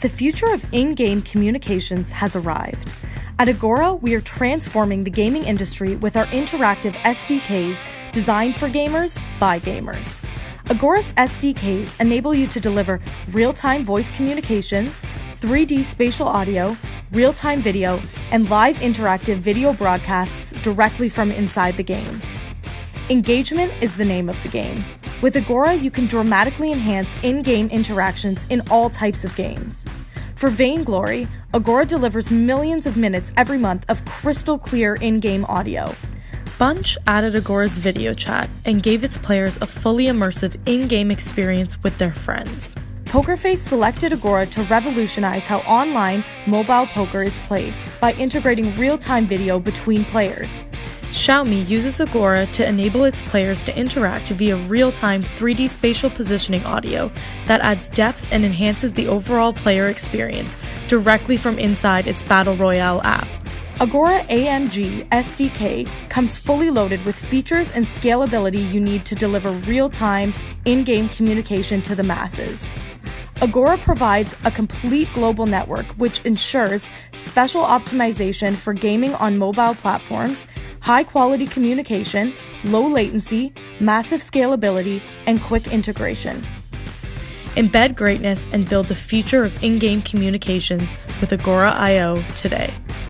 The future of in-game communications has arrived. At Agora, we are transforming the gaming industry with our interactive SDKs designed for gamers by gamers. Agora's SDKs enable you to deliver real-time voice communications, 3D spatial audio, real-time video, and live interactive video broadcasts directly from inside the game. Engagement is the name of the game. With Agora, you can dramatically enhance in-game interactions in all types of games. For Vainglory, Agora delivers millions of minutes every month of crystal clear in-game audio. Bunch added Agora's video chat and gave its players a fully immersive in-game experience with their friends. PokerFace selected Agora to revolutionize how online mobile poker is played by integrating real-time video between players. Xiaomi uses Agora to enable its players to interact via real-time 3D spatial positioning audio that adds depth and enhances the overall player experience directly from inside its Battle Royale app. Agora AMG SDK comes fully loaded with features and scalability you need to deliver real-time, in-game communication to the masses. Agora provides a complete global network which ensures special optimization for gaming on mobile platforms, high-quality communication, low latency, massive scalability, and quick integration. Embed greatness and build the future of in-game communications with Agora.io today.